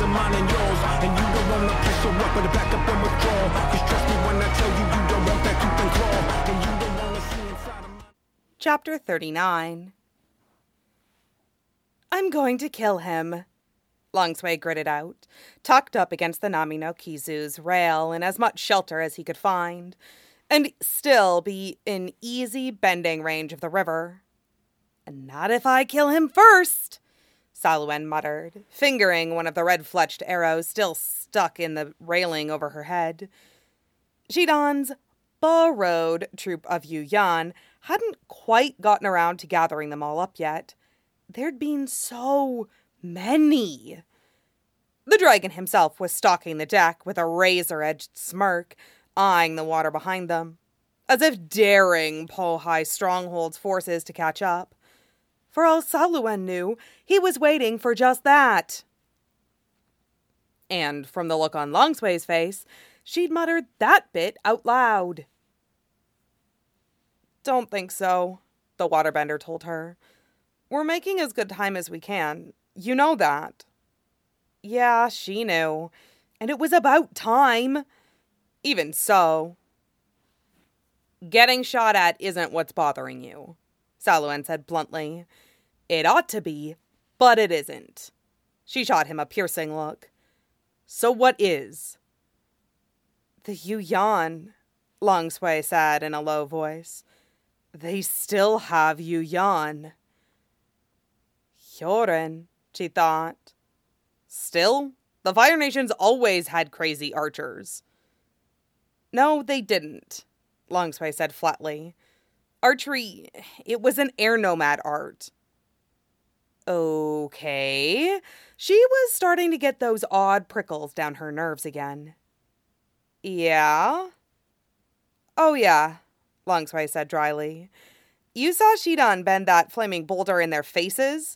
mine and yours. And you don't wanna push your up, but back up and withdraw. Cause trust me when I tell you, you don't want that tooth and claw. And you don't wanna see inside of my... Chapter 39. I'm going to kill him, Longsway gritted out, tucked up against the Nami no Kizu's rail in as much shelter as he could find, and still be in easy bending range of the river. Not if I kill him first, Saluen muttered, fingering one of the red-fletched arrows still stuck in the railing over her head. Shidan's borrowed troop of Yuyan hadn't quite gotten around to gathering them all up yet. There'd been so many. The dragon himself was stalking the deck with a razor-edged smirk, eyeing the water behind them, as if daring Pohai's stronghold's forces to catch up. For all Saluen knew, he was waiting for just that. And from the look on Longsway's face, she'd muttered that bit out loud. Don't think so, the waterbender told her. We're making as good time as we can. You know that. Yeah, she knew. And it was about time. Even so. Getting shot at isn't what's bothering you, Saluen said bluntly. It ought to be, but it isn't. She shot him a piercing look. So what is? The Yuyan, Longsway said in a low voice. They still have Yuyan. Hyorin, she thought. Still, the Fire Nations always had crazy archers. No, they didn't, Longsway said flatly. Archery, it was an air nomad art. Okay. She was starting to get those odd prickles down her nerves again. Yeah? Oh yeah, Longsway said dryly. You saw Shidan bend that flaming boulder in their faces?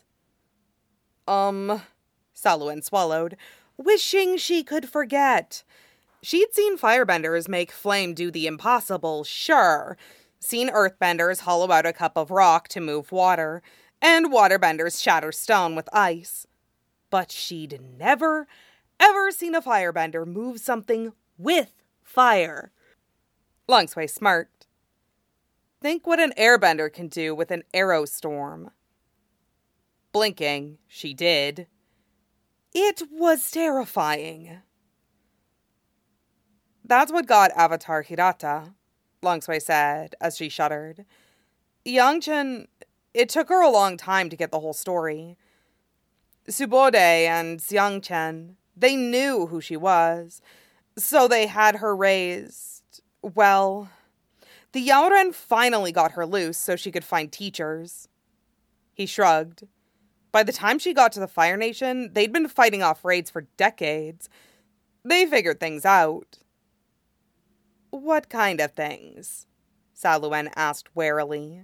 Saluen swallowed, wishing she could forget. She'd seen firebenders make flame do the impossible, sure. Seen earthbenders hollow out a cup of rock to move water, and waterbenders shatter stone with ice. But she'd never, ever seen a firebender move something with fire. Longsway smirked. Think what an airbender can do with an arrow storm. Blinking, she did. It was terrifying. That's what got Avatar Hirata, Longsway said as she shuddered. Yangchen, it took her a long time to get the whole story. Subode and Xiangchen, they knew who she was, so they had her raised. Well, the Yaoren finally got her loose so she could find teachers. He shrugged. By the time she got to the Fire Nation, they'd been fighting off raids for decades. They figured things out. What kind of things? Saluen asked warily.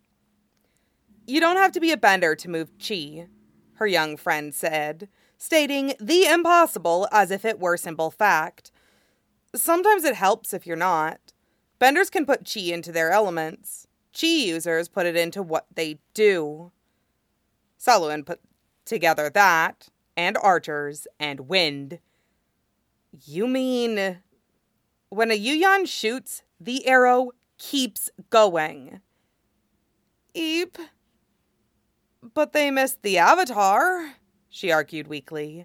You don't have to be a bender to move chi, her young friend said, stating the impossible as if it were simple fact. Sometimes it helps if you're not. Benders can put chi into their elements. Chi users put it into what they do. Saluen put together that, and archers, and wind. You mean... When a Yuyan shoots, the arrow keeps going. Eep. But they missed the Avatar, she argued weakly.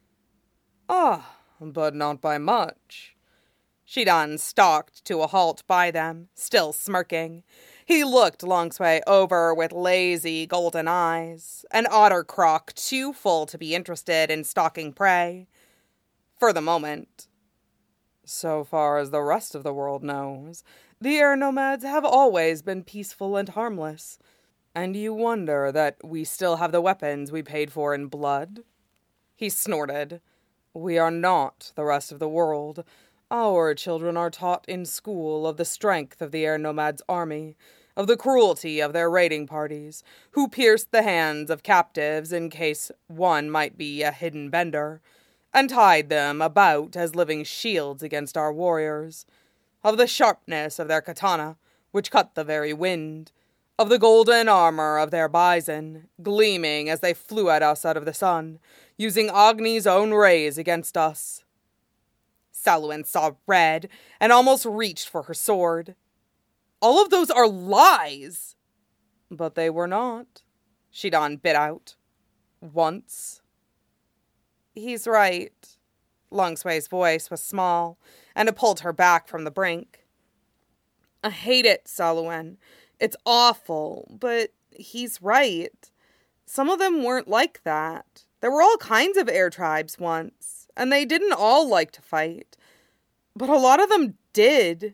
Ah, but not by much. Shidan stalked to a halt by them, still smirking. He looked Longsway over with lazy golden eyes, an otter croc too full to be interested in stalking prey. For the moment. So far as the rest of the world knows, the air nomads have always been peaceful and harmless. And you wonder that we still have the weapons we paid for in blood? He snorted. We are not the rest of the world. Our children are taught in school of the strength of the air nomads' army, of the cruelty of their raiding parties, who pierced the hands of captives in case one might be a hidden bender, and tied them about as living shields against our warriors, of the sharpness of their katana, which cut the very wind, of the golden armor of their bison, gleaming as they flew at us out of the sun, using Agni's own rays against us. Saluin saw red and almost reached for her sword. All of those are lies! But they were not, Shidan bit out. Once. He's right. Longsway's voice was small, and it pulled her back from the brink. I hate it, Saluin. It's awful, but he's right. Some of them weren't like that. There were all kinds of air tribes once, and they didn't all like to fight. But a lot of them did.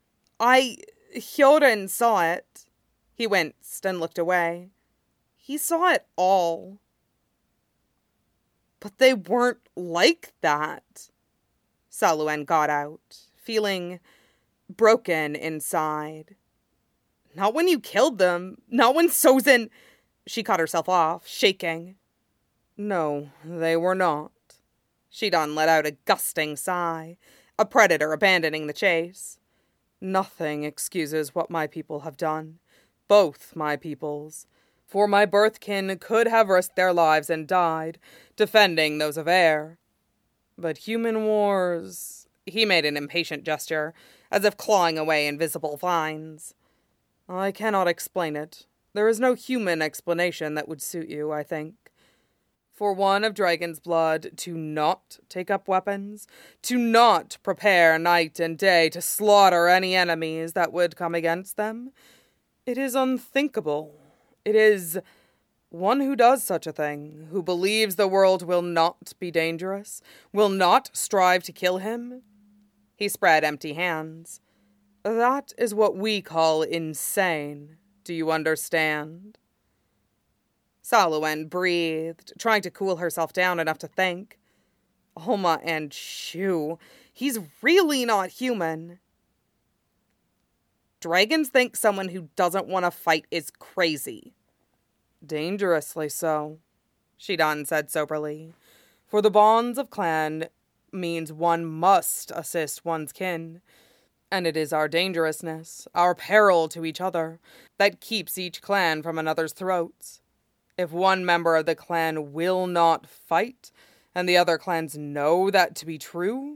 Hyorin saw it. He winced and looked away. He saw it all. But they weren't like that. Saluin got out, feeling broken inside. Not when you killed them. Not when Sozin... She cut herself off, shaking. No, they were not. Shidan let out a gusting sigh, a predator abandoning the chase. Nothing excuses what my people have done. Both my peoples. For my birthkin could have risked their lives and died, defending those of air. But human wars... He made an impatient gesture, as if clawing away invisible vines. I cannot explain it. There is no human explanation that would suit you, I think. For one of Dragon's blood to not take up weapons, to not prepare night and day to slaughter any enemies that would come against them, it is unthinkable. It is one who does such a thing, who believes the world will not be dangerous, will not strive to kill him. He spread empty hands. That is what we call insane. Do you understand? Saluin breathed, trying to cool herself down enough to think. Alma and Shu, he's really not human. Dragons think someone who doesn't want to fight is crazy. Dangerously so, Shidan said soberly. For the bonds of clan means one must assist one's kin. And it is our dangerousness, our peril to each other, that keeps each clan from another's throats. If one member of the clan will not fight, and the other clans know that to be true,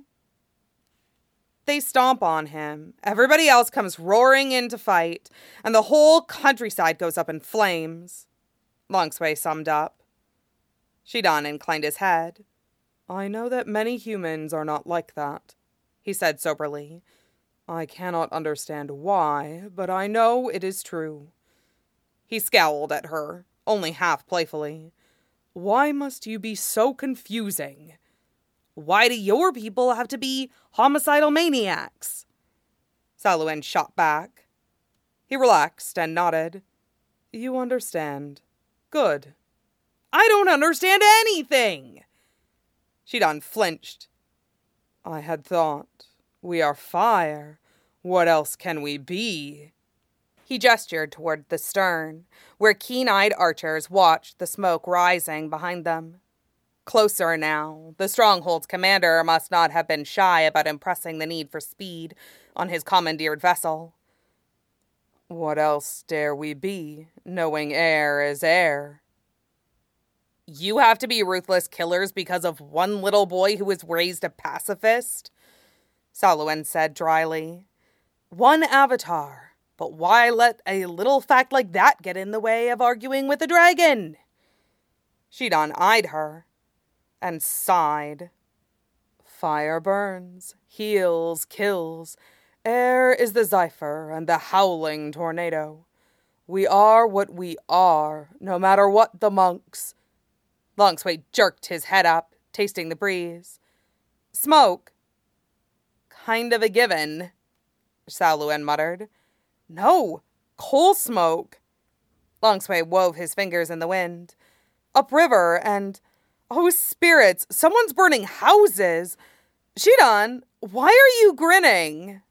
they stomp on him. Everybody else comes roaring in to fight, and the whole countryside goes up in flames. Longsway summed up. Shidan inclined his head. I know that many humans are not like that, he said soberly. I cannot understand why, but I know it is true. He scowled at her, only half playfully. Why must you be so confusing? Why do your people have to be homicidal maniacs? Saluin shot back. He relaxed and nodded. You understand. Good. I don't understand anything! Shidan flinched. I had thought... We are fire. What else can we be? He gestured toward the stern, where keen-eyed archers watched the smoke rising behind them. Closer now, the Stronghold's commander must not have been shy about impressing the need for speed on his commandeered vessel. What else dare we be, knowing air is air? You have to be ruthless killers because of one little boy who was raised a pacifist? Saluin said dryly. One avatar, but why let a little fact like that get in the way of arguing with a dragon? Shidan eyed her and sighed. Fire burns, heals, kills. Air is the zephyr and the howling tornado. We are what we are, no matter what the monks. Longsway jerked his head up, tasting the breeze. Smoke. Kind of a given, Saluin muttered. No, coal smoke. Longsway wove his fingers in the wind. Upriver and... Oh, spirits, someone's burning houses. Shidan, why are you grinning?